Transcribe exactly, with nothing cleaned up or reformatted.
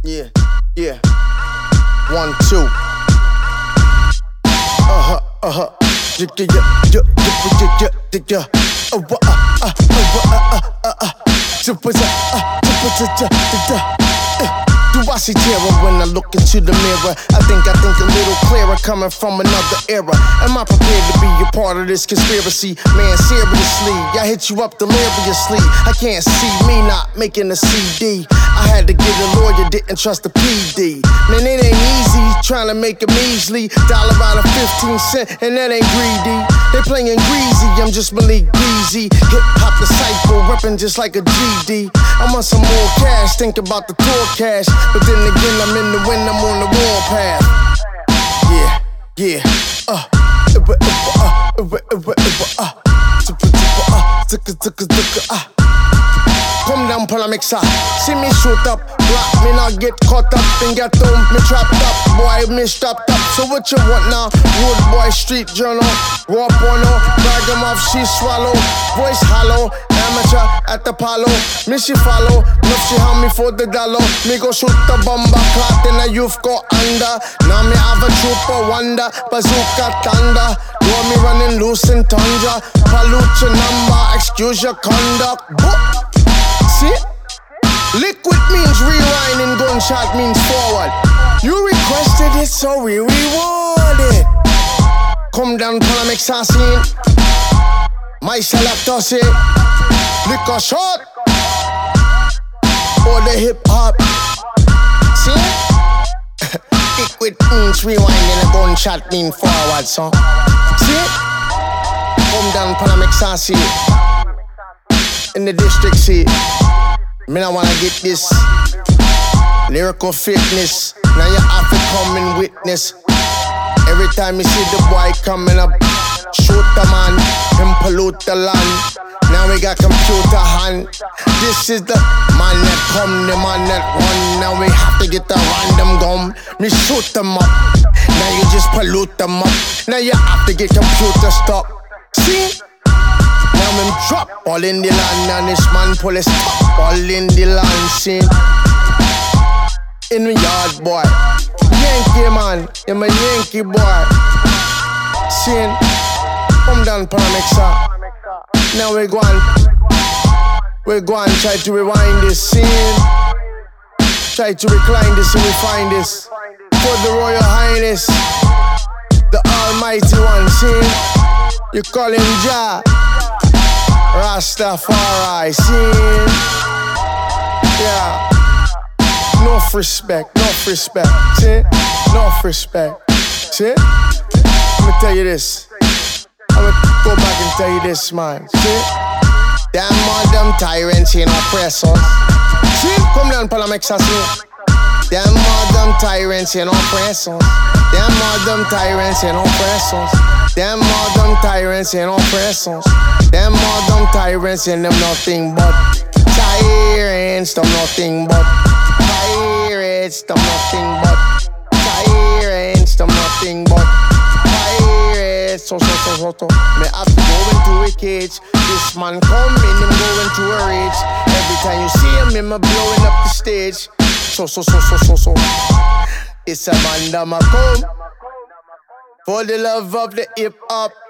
Yeah, yeah. One, two. Uh-huh, uh-huh. Yeah, yeah, yeah, yeah, yeah, yeah, yeah. Uh, uh, uh, uh, uh, uh, uh, uh. Do I see terror when I look into the mirror? I think I think a little clearer coming from another era. Am I prepared to be a part of this conspiracy? Man, seriously, I hit you up deliriously. I can't see me not making a C D. I had to get a lawyer, didn't trust the P D. Man, it ain't easy trying to make a measly dollar out of fifteen cent, and that ain't greedy. They playing greasy, I'm just Malik Greasy. Hip hop disciple, reppin' just like a G D. I want some more cash, think about the tour cash. But then again, I'm in the wind, I'm on the warpath. Yeah, yeah, uh, uh, uh, uh, uh, uh, uh, come down, Palamexa. See me shoot up, block me not get caught up. Then get home, me trapped up, boy, me strapped up. So what you want now? Road boy, street journal, raw porno, bag him off, she swallow. Voice hollow, amateur at the palo. Me she follow, love she hand me for the dollar. Me go shoot the bomber clot and a youth go under. Now me have a trooper wonder, bazooka thunder. Know me running loose in tundra. Pollute your number, excuse your conduct. Boop. See? Liquid means rewinding, gunshot means forward. You requested it, so we reward it. Come down, Palamexa scene. My selector say, liquor shot. Or the hip hop. See? Liquid means rewinding, a gunshot means forward, so. See? Come down, Palamexa scene. In the district, see. Me I wanna get this lyrical fitness. Now you have to come and witness. Every time you see the boy coming up, shoot the man, him pollute the land. Now we got computer hand. This is the man that come, the man that run. Now we have to get the random gum. Me shoot them up. Now you just pollute them up. Now you have to get computer stop. See? Now him drop all in the land and this man pull his top all in the land scene. In the yard boy, Yankee man, I'm a Yankee boy. Scene, come down Palamexa. Now we go on, we go on try to rewind this scene. Try to recline this and we find this. For the Royal Highness, the Almighty One, scene. You call him Jah Rastafari, scene. Yeah. Enough respect, enough respect, see? Enough respect, see? I'ma tell you this. I'ma go back and tell you this, man, see? Damn all them tyrants and oppressors. See? Come down, Palamexa, see? Damn all them tyrants and oppressors. Damn all them tyrants and oppressors. Damn all them tyrants and oppressors. Them all them tyrants and them nothing but tyrants, them nothing but pirates, them nothing but tyrants, them nothing but pirates. So so so so so. Me have to go into a cage. This man come in, him go into a rage. Every time you see him, him a blowing up the stage. So so so so so so. It's a man that ma come for the love of the hip hop.